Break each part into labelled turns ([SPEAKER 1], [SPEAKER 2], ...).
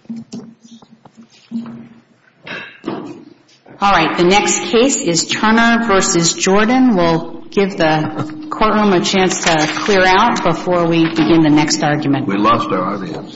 [SPEAKER 1] All right, the next case is Turner versus Jordan. We'll give the courtroom a chance to clear out before we begin the next argument.
[SPEAKER 2] We lost our audience.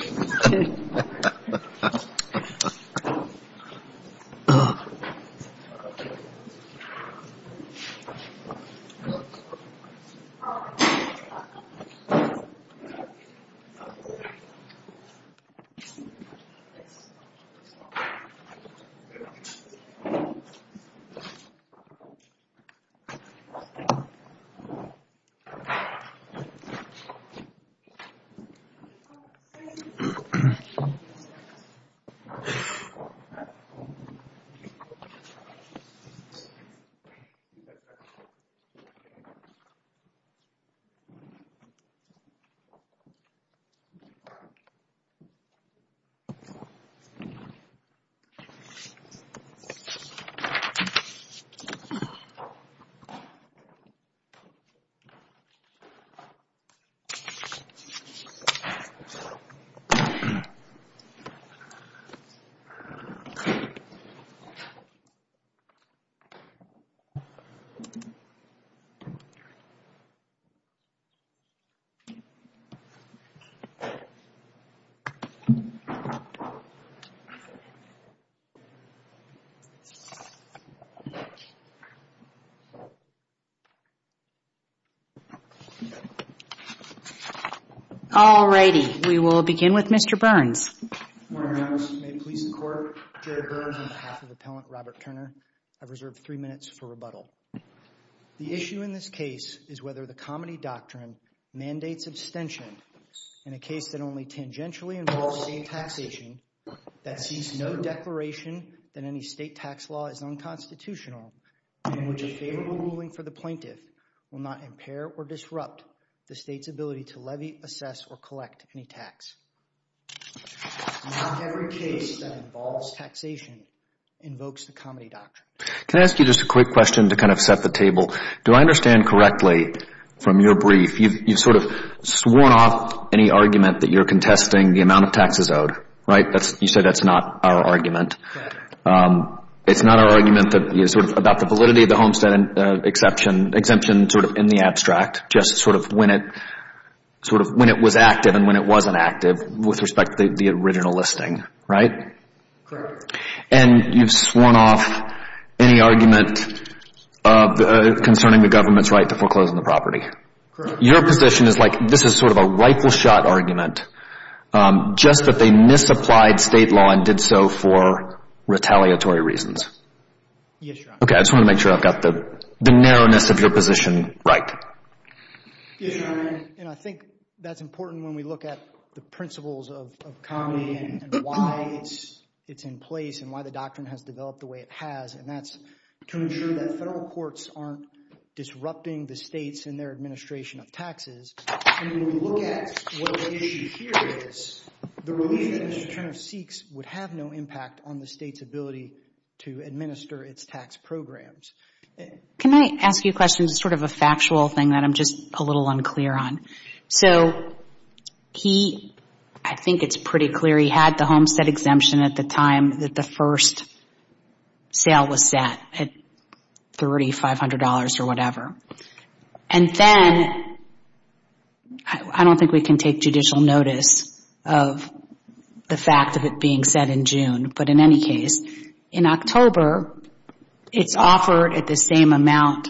[SPEAKER 1] All righty, we will begin with Mr. Burns.
[SPEAKER 3] Good morning, Your Honors. May it please the Court, Jared Burns on behalf of Appellant Robert Turner. I've reserved 3 minutes for rebuttal. The issue in this case is whether the comity doctrine mandates abstention in a case that only tangentially involves state taxation, that seeks no declaration that any state tax law is unconstitutional, and in which a favorable ruling for the plaintiff will not impair or disrupt the state's ability to levy, assess, or collect any tax. Not every case that involves taxation invokes the comity doctrine.
[SPEAKER 4] Can I ask you just a quick question to kind of set the table? Do I understand correctly from your brief, you've sort of sworn off any argument that you're contesting the amount of taxes owed, right? You said that's not our argument.
[SPEAKER 3] Correct.
[SPEAKER 4] It's not our argument that sort of about the validity of the homestead exemption sort of in the abstract, just sort of when it was active and when it wasn't active with respect to the original listing, right?
[SPEAKER 3] Correct.
[SPEAKER 4] And you've sworn off any argument concerning the government's right to foreclose on the property.
[SPEAKER 3] Correct.
[SPEAKER 4] Your position is like this is sort of a rifle shot argument, just that they misapplied state law and did so for retaliatory reasons.
[SPEAKER 3] Yes, Your Honor.
[SPEAKER 4] Okay, I just want to make sure I've got the narrowness of your position right.
[SPEAKER 3] Yes, Your Honor, and I think that's important when we look at the principles of comity and why it's in place and why the doctrine has developed the way it has, and that's to ensure that federal courts aren't disrupting the states in their administration of taxes. And when we look at what the issue here is, the relief that Mr. Turner seeks would have no impact on the state's ability to administer its tax programs.
[SPEAKER 1] Can I ask you a question, sort of a factual thing that I'm just a little unclear on? So I think it's pretty clear he had the homestead exemption at the time that the first sale was set at $3,500 or whatever. And then I don't think we can take judicial notice of the fact of it being set in June. But in any case, in October, it's offered at the same amount.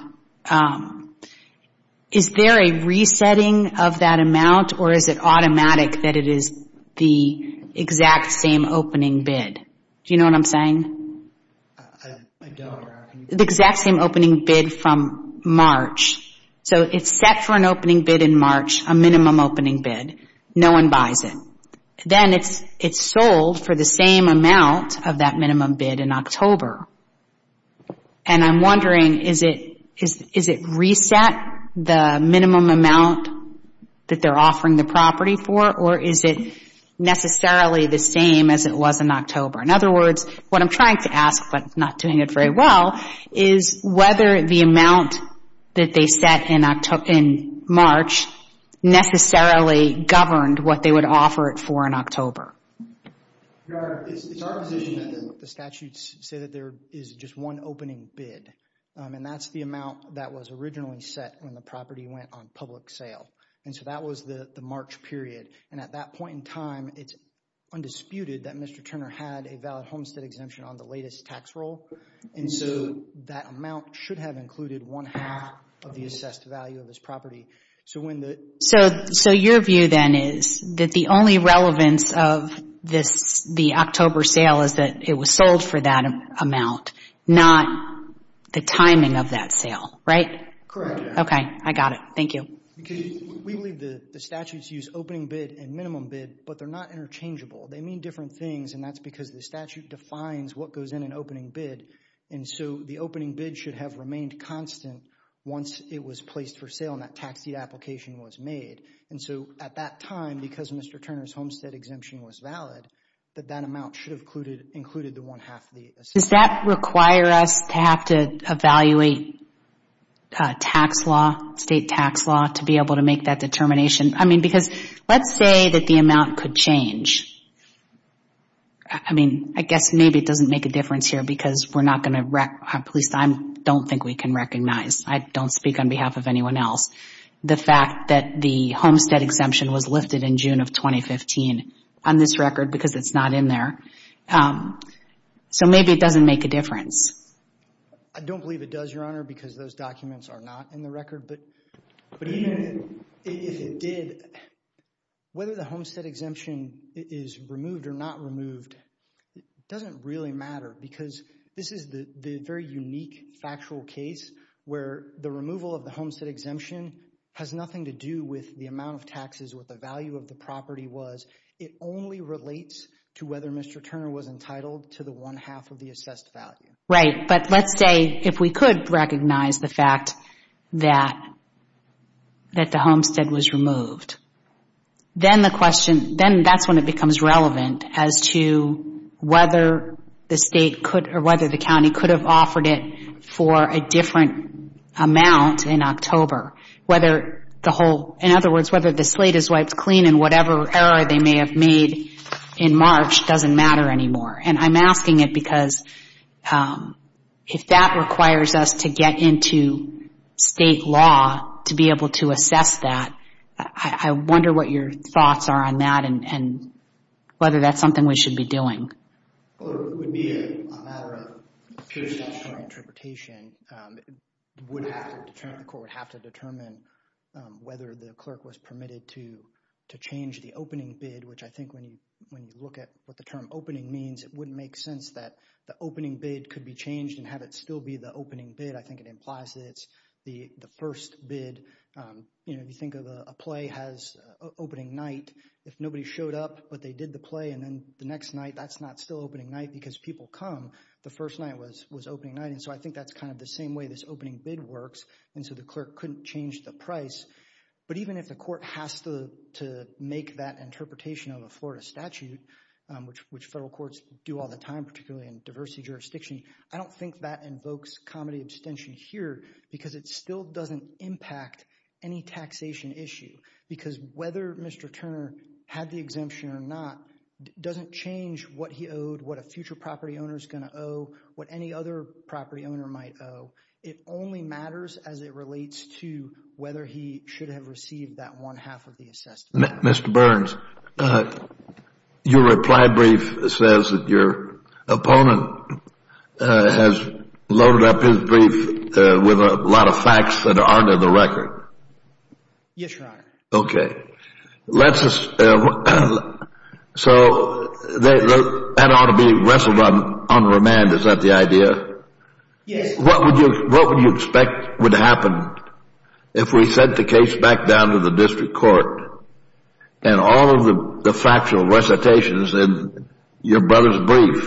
[SPEAKER 1] Is there a resetting of that amount, or is it automatic that it is the exact same opening bid? Do you know what I'm saying?
[SPEAKER 3] I don't.
[SPEAKER 1] The exact same opening bid from March. So it's set for an opening bid in March, a minimum opening bid. No one buys it. Then it's sold for the same amount of that minimum bid in October. And I'm wondering, is it reset the minimum amount that they're offering the property for, or is it necessarily the same as it was in October? In other words, what I'm trying to ask, but not doing it very well, is whether the amount that they set in March necessarily governed what they would offer it for in October.
[SPEAKER 3] Your Honor, it's our position that the statutes say that there is just one opening bid, and that's the amount that was originally set when the property went on public sale. And so that was the March period. And at that point in time, it's undisputed that Mr. Turner had a valid homestead exemption on the latest tax roll. And so that amount should have included 1/2 of the assessed value of his property. So when
[SPEAKER 1] So your view then is that the only relevance of the October sale is that it was sold for that amount, not the timing of that sale, right?
[SPEAKER 3] Correct.
[SPEAKER 1] Okay, I got it. Thank you.
[SPEAKER 3] Because we believe the statutes use opening bid and minimum bid, but they're not interchangeable. They mean different things, and that's because the statute defines what goes in an opening bid. And so the opening bid should have remained constant once it was placed for sale and that tax deed application was made. And so at that time, because Mr. Turner's homestead exemption was valid, that amount should have included the 1/2 of the assessment.
[SPEAKER 1] Does that require us to have to evaluate tax law, state tax law, to be able to make that determination? I mean, because let's say that the amount could change. I mean, I guess maybe it doesn't make a difference here because we're not going to, at least I don't think we can recognize, I don't speak on behalf of anyone else, the fact that the homestead exemption was lifted in June of 2015 on this record because it's not in there. So maybe it doesn't make a difference.
[SPEAKER 3] I don't believe it does, Your Honor, because those documents are not in the record. But even if it did, whether the homestead exemption is removed or not removed, it doesn't really matter because this is the very unique factual case where the removal of the homestead exemption has nothing to do with the amount of taxes, what the value of the property was. It only relates to whether Mr. Turner was entitled to the 1/2 of the assessed value.
[SPEAKER 1] Right, but let's say if we could recognize the fact that the homestead was removed, then that's when it becomes relevant as to whether the state could or whether the county could have offered it for a different amount in October. In other words, whether the slate is wiped clean and whatever error they may have made in March doesn't matter anymore. And I'm asking it because if that requires us to get into state law to be able to assess that, I wonder what your thoughts are on that and whether that's something we should be doing.
[SPEAKER 3] Well, it would be a matter of pure statutory interpretation. The court would have to determine whether the clerk was permitted to change the opening bid, which I think when you look at what the term opening means, it wouldn't make sense that the opening bid could be changed and have it still be the opening bid. I think it implies that it's the first bid. If you think of a play has opening night, if nobody showed up but they did the play and then the next night, that's not still opening night because people come. The first night was opening night, and so I think that's kind of the same way this opening bid works, and so the clerk couldn't change the price. But even if the court has to make that interpretation of a Florida statute, which federal courts do all the time, particularly in diversity jurisdiction, I don't think that invokes comity abstention here because it still doesn't impact any taxation issue. Because whether Mr. Turner had the exemption or not doesn't change what he owed, what a future property owner is going to owe, what any other property owner might owe. It only matters as it relates to whether he should have received that 1/2 of the assessed value.
[SPEAKER 2] Mr. Burns, your reply brief says that your opponent has loaded up his brief with a lot of facts that aren't in the record.
[SPEAKER 3] Yes, Your Honor.
[SPEAKER 2] Okay. So that ought to be wrestled on remand. Is that the idea?
[SPEAKER 3] Yes.
[SPEAKER 2] What would you expect would happen if we sent the case back down to the district court and all of the factual recitations in your brother's brief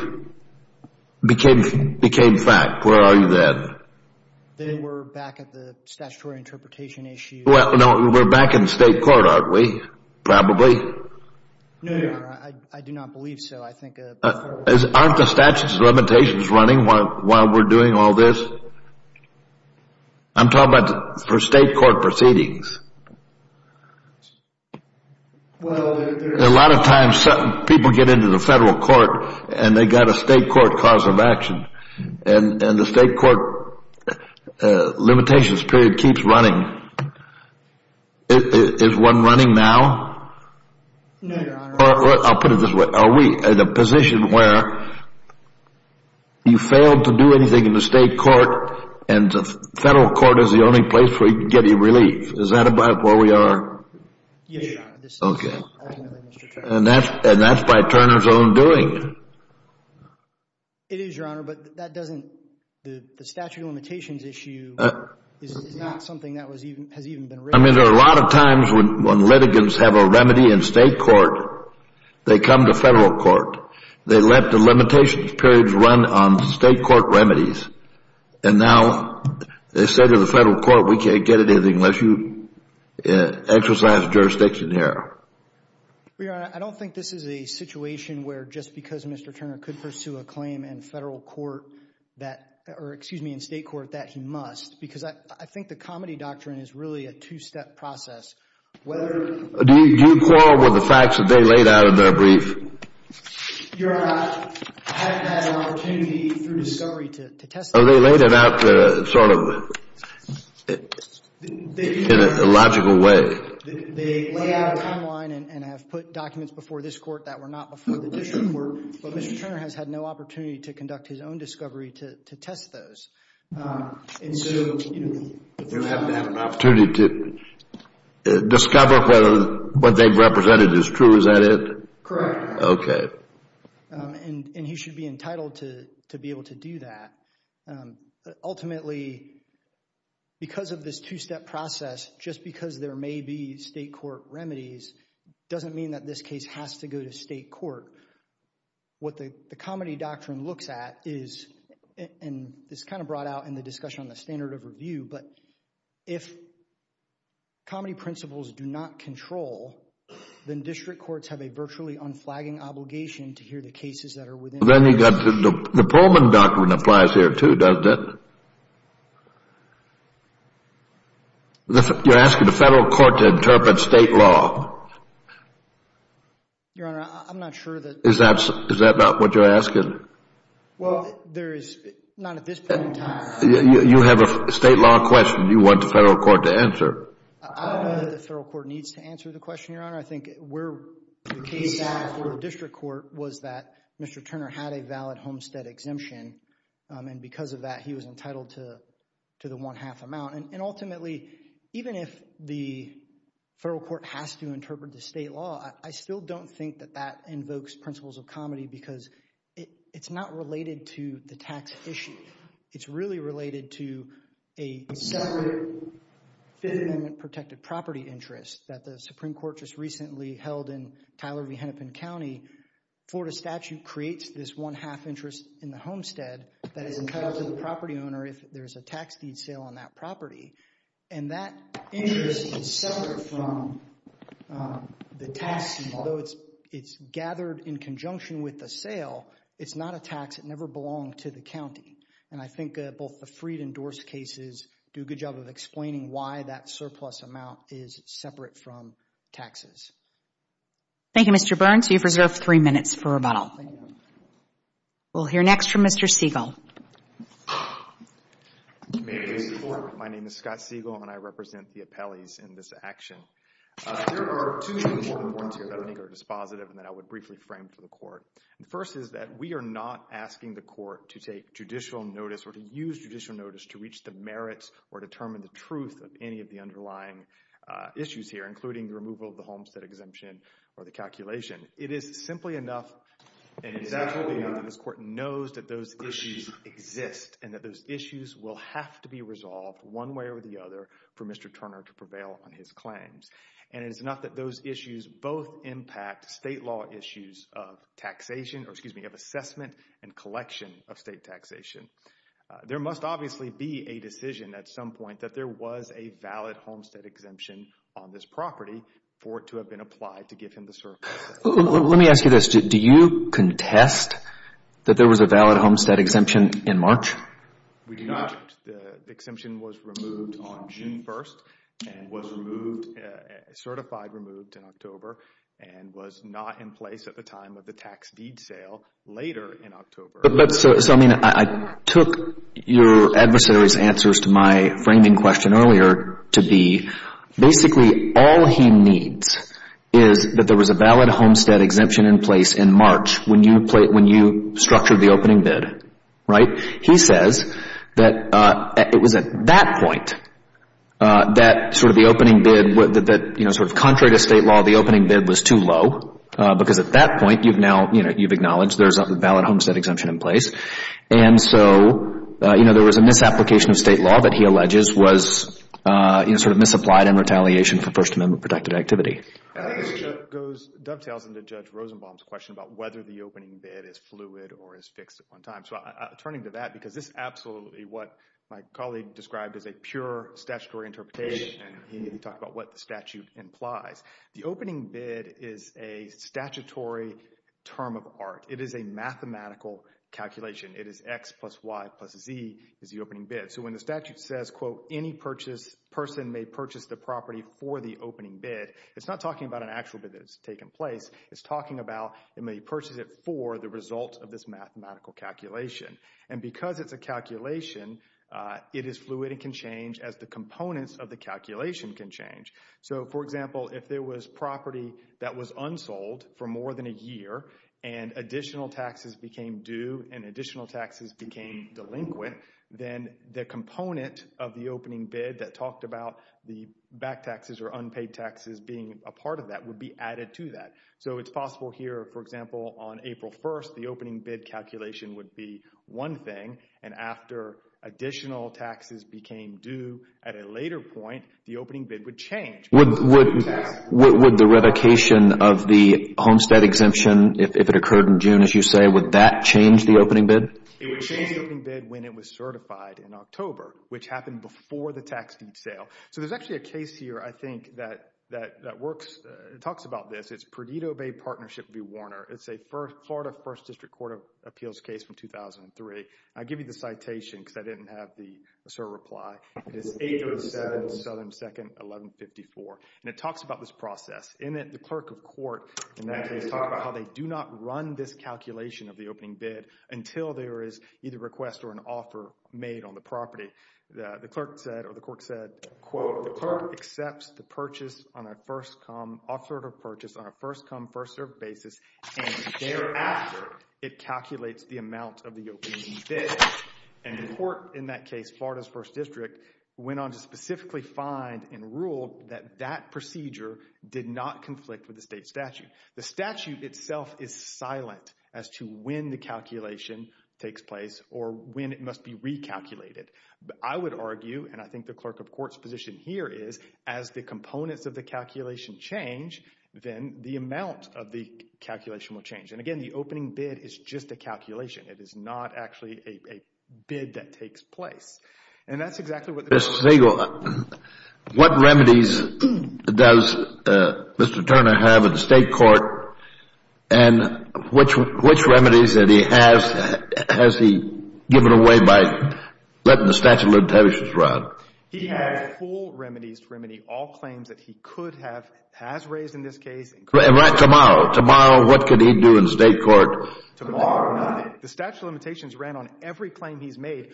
[SPEAKER 2] became fact? Where are you then?
[SPEAKER 3] Then we're back at the statutory interpretation issue.
[SPEAKER 2] Well, no, we're back in the state court, aren't we? Probably.
[SPEAKER 3] No, Your Honor, I do not believe so. I think
[SPEAKER 2] aren't the statutes of limitations running while we're doing all this? I'm talking about for state court proceedings.
[SPEAKER 3] Well,
[SPEAKER 2] A lot of times people get into the federal court and they got a state court cause of action, and the state court limitations period keeps running. Is one running now?
[SPEAKER 3] No, Your Honor.
[SPEAKER 2] Or I'll put it this way. Are we in a position where you failed to do anything in the state court and the federal court is the only place where you can get your relief? Is that about where we are?
[SPEAKER 3] Yes, Your Honor. This is
[SPEAKER 2] Okay.
[SPEAKER 3] ultimately Mr. Turner.
[SPEAKER 2] And that's by Turner's own doing.
[SPEAKER 3] It is, Your Honor, but that doesn't, the statute of limitations issue is not something that has even been raised.
[SPEAKER 2] I mean, there are a lot of times when litigants have a remedy in state court, they come to federal court. They let the limitations periods run on state court remedies, and now they say to the federal court, we can't get anything unless you exercise jurisdiction here.
[SPEAKER 3] Your Honor, I don't think this is a situation where just because Mr. Turner could pursue a claim in federal court in state court that he must, because I think the comedy doctrine is really a two-step process.
[SPEAKER 2] Do you quarrel with the facts that they laid out in their brief?
[SPEAKER 3] Your Honor, I haven't had an opportunity through discovery to test
[SPEAKER 2] Oh, they laid it out sort of in a logical way.
[SPEAKER 3] They lay out a timeline and have put documents before this court that were not before the district court, but Mr. Turner has had no opportunity to conduct his own discovery to test those. And so,
[SPEAKER 2] You haven't had an opportunity to discover whether what they've represented is true. Is that it?
[SPEAKER 3] Correct.
[SPEAKER 2] Okay.
[SPEAKER 3] And he should be entitled to be able to do that. Ultimately, because of this two-step process, just because there may be state court remedies doesn't mean that this case has to go to state court. What the comedy doctrine looks at is, and this kind of brought out in the discussion on the standard of review, but if comedy principles do not control, then district courts have a virtually unflagging obligation to hear the cases that are within.
[SPEAKER 2] Then you got the Pullman doctrine applies here too, doesn't it? You're asking the federal court to interpret state law.
[SPEAKER 3] Your Honor, I'm not sure that.
[SPEAKER 2] Is that not what you're asking?
[SPEAKER 3] Well, there is not at this point in time.
[SPEAKER 2] You have a state law question you want the federal court to answer.
[SPEAKER 3] I don't know that the federal court needs to answer the question, Your Honor. I think where the case sat for the district court was that Mr. Turner had a valid homestead exemption, and because of that, he was entitled to the 1/2 amount. And ultimately, even if the federal court has to interpret the state law, I still don't think that invokes principles of comedy because it's not related to the tax issue. It's really related to a separate Fifth Amendment protected property interest that the Supreme Court just recently held in Tyler v. Hennepin County. Florida statute creates this 1/2 interest in the homestead that is entitled to the property owner if there's a tax deed sale on that property. And that interest is separate from the tax scheme. Although it's gathered in conjunction with the sale, it's not a tax. It never belonged to the county. And I think both the Freed and Dorse cases do a good job of explaining why that surplus amount is separate from taxes.
[SPEAKER 1] Thank you, Mr. Burns. You've reserved 3 minutes for rebuttal.
[SPEAKER 3] Thank you.
[SPEAKER 1] We'll hear next from Mr. Siegel.
[SPEAKER 5] May it please the Court. My name is Scott Siegel, and I represent the appellees in this action. There are two important points here that I think are dispositive and that I would briefly frame for the Court. The first is that we are not asking the Court to take judicial notice or to use judicial notice to reach the merits or determine the truth of any of the underlying issues here, including the removal of the homestead exemption or the calculation. It is simply enough, and it is absolutely enough, that this Court knows that those issues exist and that those issues will have to be resolved one way or the other for Mr. Turner to prevail on his claims. And it is enough that those issues both impact state law issues of taxation, of assessment and collection of state taxation. There must obviously be a decision at some point that there was a valid homestead exemption on this property for it to have been applied to give him the surplus.
[SPEAKER 4] Let me ask you this. Do you contest that there was a valid homestead exemption in March?
[SPEAKER 5] We do not. The exemption was removed on June 1st and was removed, certified removed in October. and was not in place at the time of the tax deed sale later in October.
[SPEAKER 4] I took your adversary's answers to my framing question earlier to be basically all he needs is that there was a valid homestead exemption in place in March when you structured the opening bid, right? He says that it was at that point that sort of the opening bid, sort of contrary to state law, the opening bid was too low, because at that point you've acknowledged there's a valid homestead exemption in place. And so, there was a misapplication of state law that he alleges was, sort of misapplied in retaliation for First Amendment protected activity.
[SPEAKER 5] I think this dovetails into Judge Rosenbaum's question about whether the opening bid is fluid or is fixed at one time. So turning to that, because this absolutely what my colleague described as a pure statutory interpretation, and he talked about what the statute implies. The opening bid is a statutory term of art. It is a mathematical calculation. It is X plus Y plus Z is the opening bid. So when the statute says, quote, any person may purchase the property for the opening bid, it's not talking about an actual bid that has taken place. It's talking about it may purchase it for the result of this mathematical calculation. And because it's a calculation, it is fluid and can change as the components of the calculation can change. So, for example, if there was property that was unsold for more than a year and additional taxes became due and additional taxes became delinquent, then the component of the opening bid that talked about the back taxes or unpaid taxes being a part of that would be added to that. So it's possible here, for example, on April 1st, the opening bid calculation would be one thing, and after additional taxes became due at a later point, the opening bid would change.
[SPEAKER 4] Would the revocation of the homestead exemption, if it occurred in June, as you say, would that change the opening bid?
[SPEAKER 5] It would change the opening bid when it was certified in October, which happened before the tax deed sale. So there's actually a case here, I think, that works, talks about this. It's Perdido Bay Partnership v. Warner. It's a Florida First District Court of Appeals case from 2003. I'll give you the citation because I didn't have the cert reply. It is 837 Southern 2nd, 1154. And it talks about this process. In it, the clerk of court in that case talked about how they do not run this calculation of the opening bid until there is either request or an offer made on the property. The clerk said, or the court said, quote, the clerk accepts the purchase on a offer to purchase on a first-come, first-served basis, and thereafter it calculates the amount of the opening bid. And the court in that case, Florida's First District, went on to specifically find and ruled that that procedure did not conflict with the state statute. The statute itself is silent as to when the calculation takes place or when it must be recalculated. But I would argue, and I think the clerk of court's position here is, as the components of the calculation change, then the amount of the calculation will change. And again, the opening bid is just a calculation. It is not actually a bid that takes place. And that's exactly what the
[SPEAKER 2] Mr. Siegel, what remedies does Mr. Turner have in the state court, and which remedies that he has he given away by letting the statute of limitations run?
[SPEAKER 5] He had full remedies to remedy all claims that he has raised in this case.
[SPEAKER 2] Right, tomorrow, what could he do in state court?
[SPEAKER 5] Tomorrow, nothing. The statute of limitations ran on every claim he's made.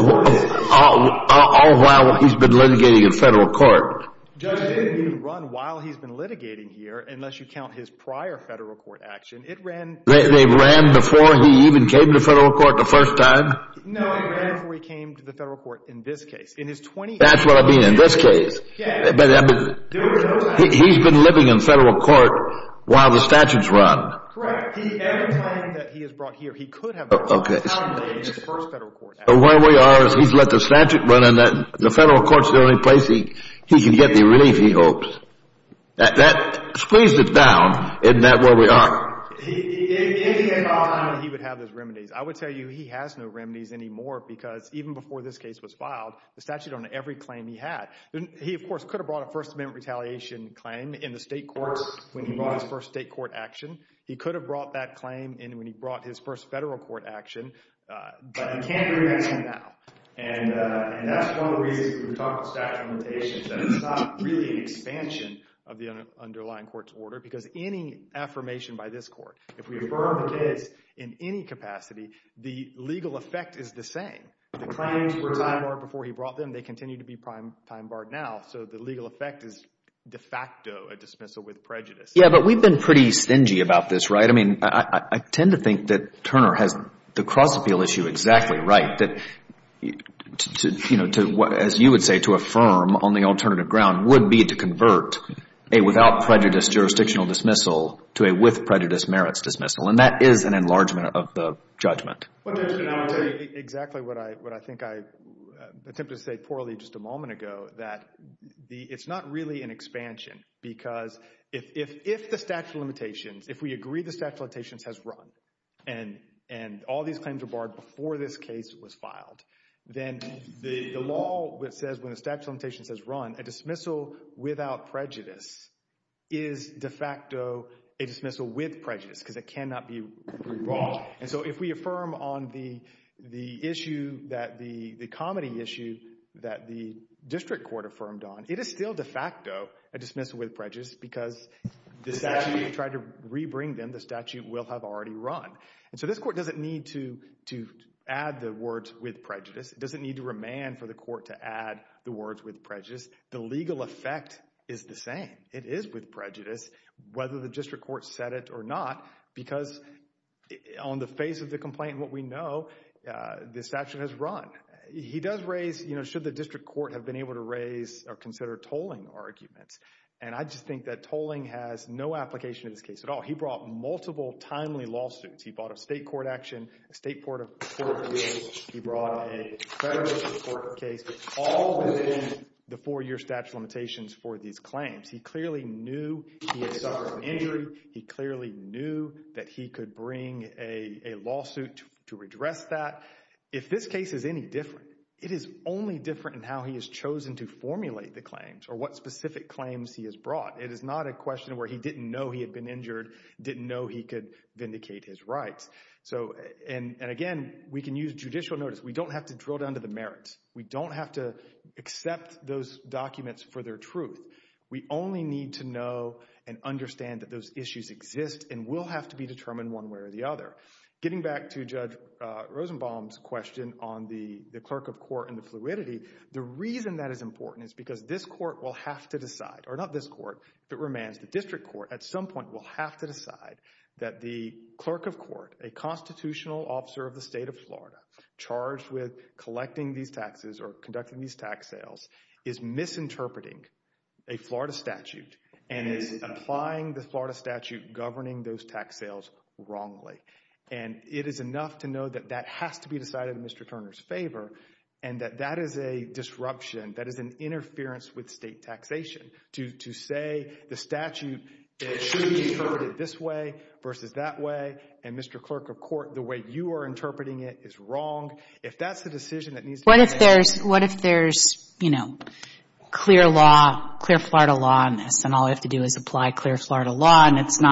[SPEAKER 2] All while he's been litigating in federal court.
[SPEAKER 5] Judge, it didn't even run while he's been litigating here, unless you count his prior federal court action. It ran...
[SPEAKER 2] They ran before he even came to federal court the first time?
[SPEAKER 5] No, it ran before he came to the federal court in this case. In his 20...
[SPEAKER 2] That's what I mean, in this case.
[SPEAKER 5] Yeah.
[SPEAKER 2] But he's been living in federal court while the statute's run.
[SPEAKER 5] Correct. Every claim that he has brought here, he could have brought in his first federal court action.
[SPEAKER 2] So where we are is he's let the statute run, and that the federal court's the only place he can get the relief he hopes. That squeezed it down. Isn't that where we are?
[SPEAKER 5] If he had thought time, he would have those remedies. I would tell you he has no remedies anymore because even before this case was filed, the statute on every claim he had. He, of course, could have brought a First Amendment retaliation claim in the state courts when he brought his first state court action. He could have brought that claim in when he brought his first federal court action, but he can't do that now. And that's one of the reasons we talk about statute of limitations, that it's not really an expansion of the underlying court's order, because any affirmation by this court, if we affirm the case in any capacity, the legal effect is the same. The claims were time barred before he brought them. They continue to be time barred now. So the legal effect is de facto a dismissal with prejudice.
[SPEAKER 4] Yeah, but we've been pretty stingy about this, right? I mean, I tend to think that Turner has the cross-appeal issue exactly right, that as you would say, to affirm on the alternative ground would be to convert a without prejudice jurisdictional dismissal to a with prejudice merits dismissal. And that is an enlargement of the judgment.
[SPEAKER 5] Well, Judge, and I will tell you exactly what I think I attempted to say poorly just a moment ago, that it's not really an expansion, because if the statute of limitations, if we agree the statute of limitations has run and all these claims were barred before this case was filed, then the law that says when the statute of limitations has run, a dismissal without prejudice is de facto a dismissal with prejudice, because it cannot be brought. And so if we affirm on the issue that the comedy issue that the district court affirmed on, it is still de facto a dismissal with prejudice, because the statute, if you try to rebring them, the statute will have already run. And so this court doesn't need to add the words with prejudice. It doesn't need to remand for the court to add the words with prejudice. The legal effect is the same. It is with prejudice, whether the district court said it or not, because on the face of the complaint, what we know, the statute has run. He does raise, should the district court have been able to raise or consider tolling arguments? And I just think that tolling has no application in this case at all. He brought multiple timely lawsuits. He brought a state court action, a state court of appeals. He brought a federal court case, all within the 4-year statute of limitations for these claims. He clearly knew he had suffered an injury. He clearly knew that he could bring a lawsuit to redress that. If this case is any different, it is only different in how he has chosen to formulate the claims or what specific claims he has brought. It is not a question where he didn't know he had been injured, didn't know he could vindicate his rights. So, and again, we can use judicial notice. We don't have to drill down to the merits. We don't have to accept those documents for their truth. We only need to know and understand that those issues exist and will have to be determined one way or the other. Getting back to Judge Rosenbaum's question on the clerk of court and the fluidity, the reason that is important is because this court will have to decide, or not this court, if it remands, the district court at some point will have to decide that the clerk of court, a constitutional officer of the state of Florida, charged with collecting these taxes or conducting these tax sales, is misinterpreting a Florida statute and is applying the Florida statute governing those tax sales wrongly. And it is enough to know that that has to be decided in Mr. Turner's favor, and that is a disruption, that is an interference with state taxation. To say the statute should be interpreted this way versus that way, and Mr. Clerk of Court, the way you are interpreting it is wrong. If that's the decision that needs to be made.
[SPEAKER 1] What if there's, clear Florida law on this, and all we have to do is apply clear Florida law,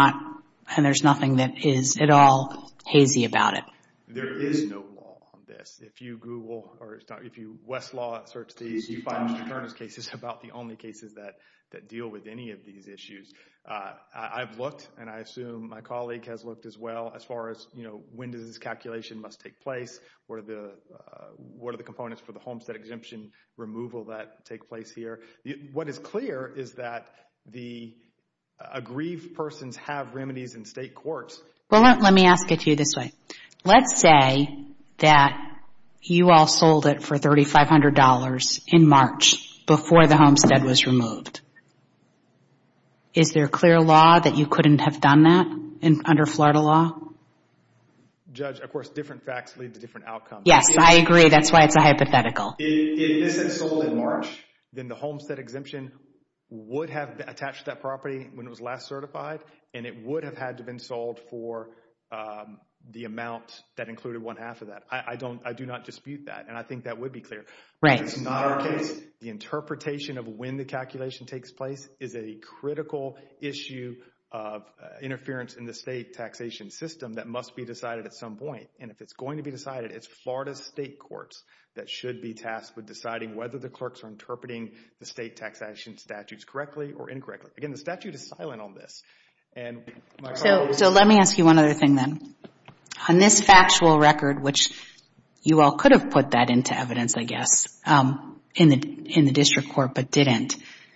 [SPEAKER 1] and there's nothing that is at all hazy about it?
[SPEAKER 5] There is no law on this. If you Google or if you Westlaw search these, you find Mr. Turner's cases about the only cases that deal with any of these issues. I've looked, and I assume my colleague has looked as well, as far as, when does this calculation must take place? What are the components for the homestead exemption removal that take place here? What is clear is that the aggrieved persons have remedies in state courts.
[SPEAKER 1] Well, let me ask it to you this way. Let's say that you all sold it for $3,500 in March before the homestead was removed. Is there clear law that you couldn't have done that under Florida law?
[SPEAKER 5] Judge, of course, different facts lead to different outcomes.
[SPEAKER 1] Yes, I agree. That's why it's a hypothetical.
[SPEAKER 5] If this had sold in March, then the homestead exemption would have attached to that property when it was last certified, and it would have had to have been sold for the amount that included one half of that. I do not dispute that, and I think that would be clear.
[SPEAKER 1] Right.
[SPEAKER 5] It's not our case. The interpretation of when the calculation takes place is a critical issue of interference in the state taxation system that must be decided at some point. And if it's going to be decided, it's Florida state courts that should be tasked with deciding whether the clerks are interpreting the state taxation statutes correctly or incorrectly. Again, the statute is silent on this. And
[SPEAKER 1] So let me ask you one other thing then. On this factual record, which you all could have put that into evidence, I guess, in the district court, but didn't.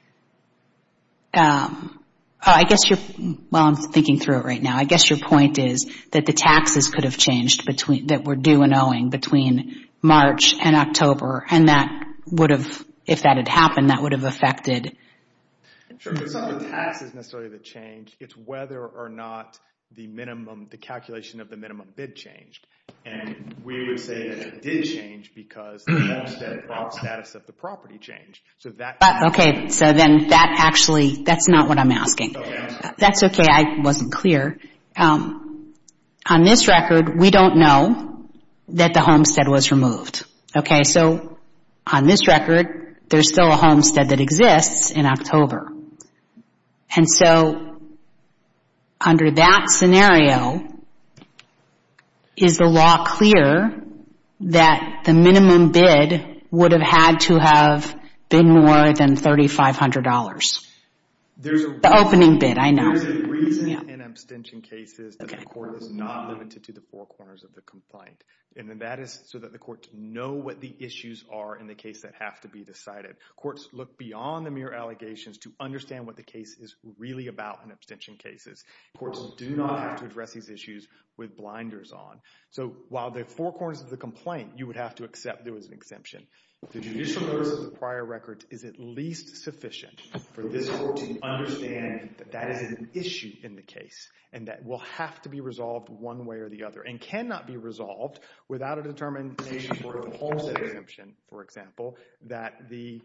[SPEAKER 1] I guess I'm thinking through it right now. I guess your point is that the taxes could have changed that were due and owing between March and October, and that would have, if that had happened, that would have affected.
[SPEAKER 5] Sure, it's not the taxes necessarily that changed. It's whether or not the calculation of the minimum bid changed. And we would say that it did change because the homestead status of the property changed. So then that's not what I'm asking. Okay. That's okay, I wasn't clear. On this record, we don't know that the homestead was removed. Okay, so on this record, there's still a homestead that exists in October. And so under that scenario, is the law clear that the minimum bid would have had to have been more than $3,500? The opening bid, I know. There's a reason in abstention cases that the court is not limited to the four corners of the complaint. And that is so that the courts know what the issues are in the case that have to be decided. Courts look beyond the mere allegations to understand what the case is really about in abstention cases. Courts do not have to address these issues with blinders on. So while the four corners of the complaint, you would have to accept there was an exemption. The judicial notice of the prior records is at least sufficient for this court to understand that that is an issue in the case and that will have to be resolved one way or the other and cannot be resolved without a determination for the homestead exemption, for example, that the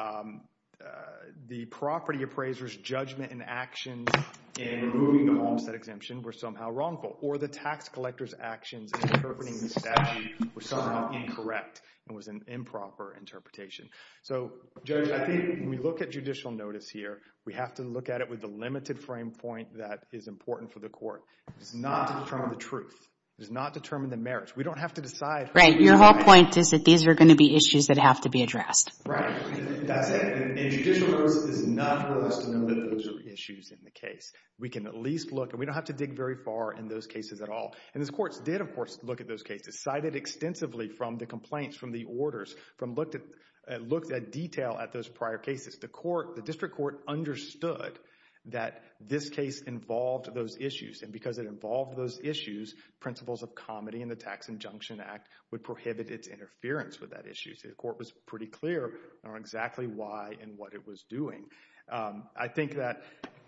[SPEAKER 5] property appraiser's judgment and actions in removing the homestead exemption were somehow wrongful, or the tax collector's actions in interpreting the statute were somehow incorrect and was an improper interpretation. So, Judge, I think when we look at judicial notice here, we have to look at it with the limited frame point that is important for the court. It is not to determine the truth. It does not determine the merits. We don't have to decide.
[SPEAKER 1] Right. Your whole point is that these are going to be issues that have to be addressed.
[SPEAKER 5] Right. That's it. And judicial notice is enough for us to know that those are issues in the case. We can at least look, and we don't have to dig very far in those cases at all. And this court did, of course, look at those cases, cited extensively from the complaints, from the orders, looked at detail at those prior cases. The district court understood that this case involved those issues. And because it involved those issues, principles of comity in the Tax Injunction Act would prohibit its interference with that issue. So the court was pretty clear on exactly why and what it was doing. I think that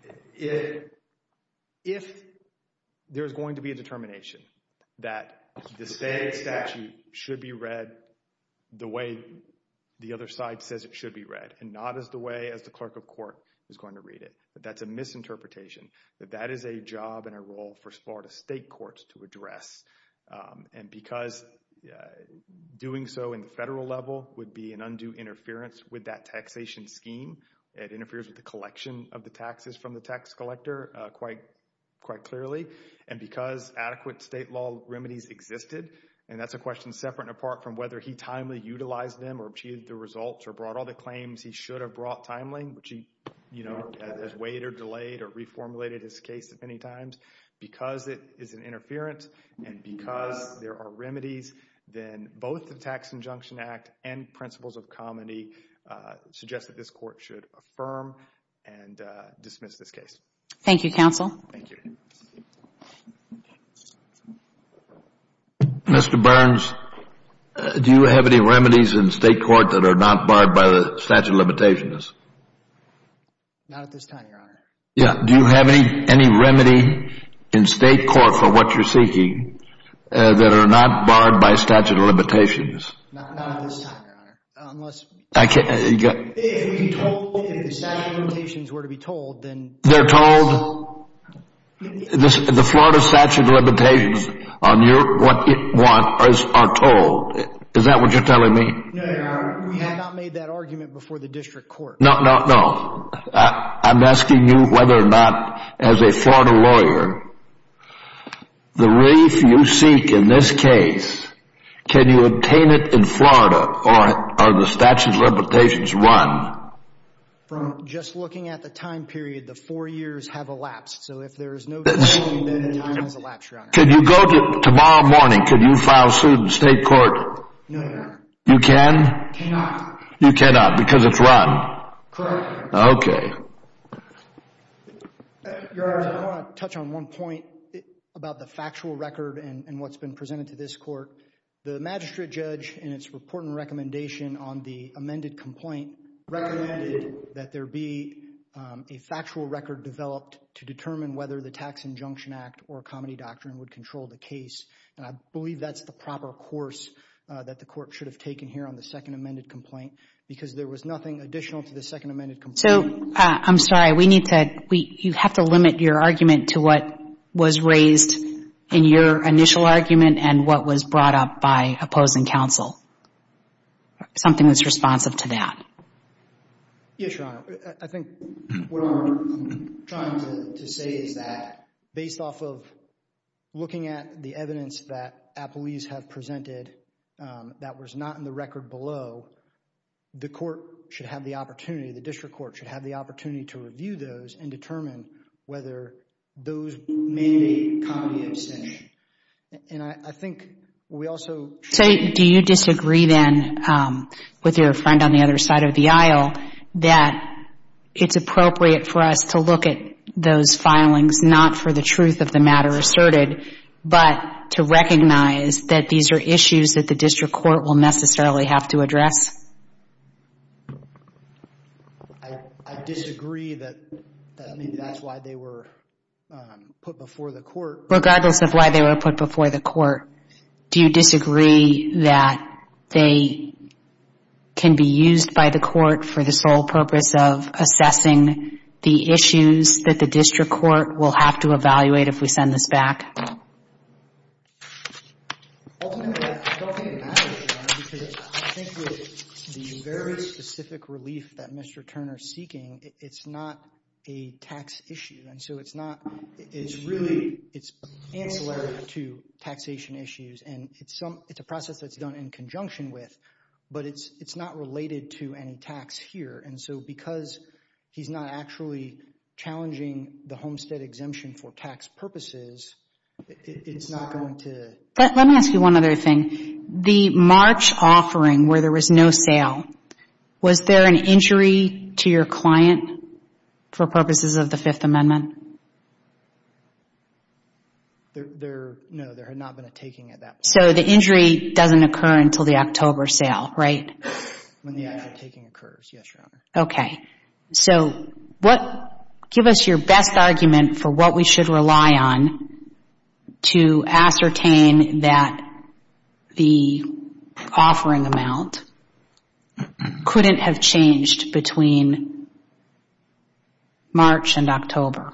[SPEAKER 5] if there's going to be a determination that the state statute should be read the way the other side says it should be read, and not as the way as the clerk of court is going to read it, that that's a misinterpretation, that is a job and a role for Florida state courts to address. And because doing so in the federal level would be an undue interference with that taxation scheme, it interferes with the collection of the taxes from the tax collector quite clearly. And because adequate state law remedies existed, and that's a question separate and apart from whether he timely utilized them or achieved the results or brought all the claims he should have brought timely, which he, has waited or delayed or reformulated his case many times. Because it is an interference and because there are remedies, then both the Tax Injunction Act and principles of comity suggest that this court should affirm and dismiss this case.
[SPEAKER 1] Thank you, counsel.
[SPEAKER 5] Thank you.
[SPEAKER 2] Mr. Burns, do you have any remedies in state court that are not barred by the statute of limitations?
[SPEAKER 3] Not at this time, Your Honor.
[SPEAKER 2] Yeah. Do you have any remedy in state court for what you're seeking that are not barred by statute of limitations?
[SPEAKER 3] Not at this time, Your Honor. Unless if the statute of limitations were to be told, then
[SPEAKER 2] they're told. The Florida statute of limitations on what it wants are told. Is that what you're telling me?
[SPEAKER 3] No, Your Honor. We have not made that argument before the district court.
[SPEAKER 2] No. I'm asking you whether or not, as a Florida lawyer, the relief you seek in this case, can you obtain it in Florida, or are the statute of limitations run?
[SPEAKER 3] From just looking at the time period, the 4 years have elapsed. So if there is no delay, then the time has elapsed, Your Honor.
[SPEAKER 2] Can you go to tomorrow morning? Could you file suit in state court?
[SPEAKER 3] No, Your Honor.
[SPEAKER 2] You can?
[SPEAKER 3] Cannot.
[SPEAKER 2] You cannot because it's run.
[SPEAKER 3] Correct.
[SPEAKER 2] Okay.
[SPEAKER 3] Your Honor, I want to touch on one point about the factual record and what's been presented to this court. The magistrate judge, in its report and recommendation on the amended complaint, recommended that there be a factual record developed to determine whether the Tax Injunction Act or comity doctrine would control the case. And I believe that's the proper course that the court should have taken here on the second amended complaint, because there was nothing additional to the second amended complaint.
[SPEAKER 1] So, I'm sorry, you have to limit your argument to what was raised in your initial argument and what was brought up by opposing counsel. Something that's responsive to that.
[SPEAKER 3] Yes, Your Honor. I think what I'm trying to say is that based off of looking at the evidence that appellees have presented that was not in the record below, the court should have the opportunity, the district court should have the opportunity to review those and determine whether those mandate comity abstention. And I think we also...
[SPEAKER 1] So do you disagree then with your friend on the other side of the aisle that it's appropriate for us to look at those filings not for the truth of the matter asserted, but to recognize that these are issues that the district court will necessarily have to address?
[SPEAKER 3] I disagree that maybe that's why they were put before the court.
[SPEAKER 1] Regardless of why they were put before the court, do you disagree that they can be used by the court for the sole purpose of assessing the issues that the district court will have to evaluate if we send this back?
[SPEAKER 3] Ultimately, I don't think it matters, Your Honor, because I think with the very specific relief that Mr. Turner's seeking, it's not a tax issue. And so it's ancillary to taxation issues, and it's a process that's done in conjunction with, but it's not related to any tax here. And so because he's not actually challenging the homestead exemption for tax purposes, it's not going to...
[SPEAKER 1] Let me ask you one other thing. The March offering where there was no sale, was there an injury to your client for purposes of the Fifth Amendment?
[SPEAKER 3] No, there had not been a taking at that point.
[SPEAKER 1] So the injury doesn't occur until the October sale, right?
[SPEAKER 3] When the actual taking occurs, yes, Your Honor.
[SPEAKER 1] Okay. So give us your best argument for what we should rely on to ascertain that the offering amount couldn't have changed between March and October.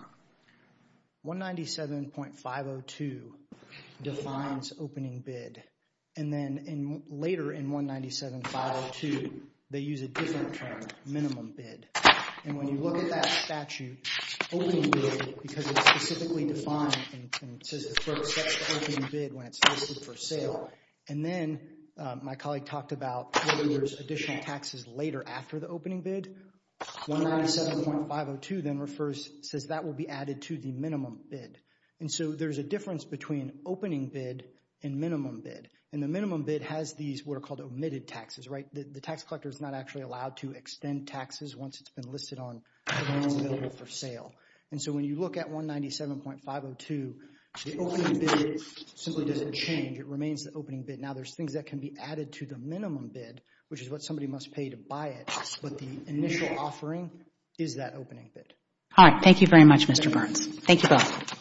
[SPEAKER 3] 197.502 defines opening bid. And then later in 197.502, they use a different term, minimum bid. And when you look at that statute, opening bid, because it's specifically defined and says the clerk sets the opening bid when it's listed for sale. And then my colleague talked about whether there's additional taxes later after the opening bid. 197.502 then says that will be added to the minimum bid. And so there's a difference between opening bid and minimum bid. And the minimum bid has these what are called omitted taxes, right? The tax collector is not actually allowed to extend taxes once it's been listed on the loans available for sale. And so when you look at 197.502, the opening bid simply doesn't change. It remains the opening bid. Now there's things that can be added to the minimum bid, which is what somebody must pay to buy it. But the initial offering is that opening bid.
[SPEAKER 1] All right. Thank you very much, Mr. Burns. Thank you both.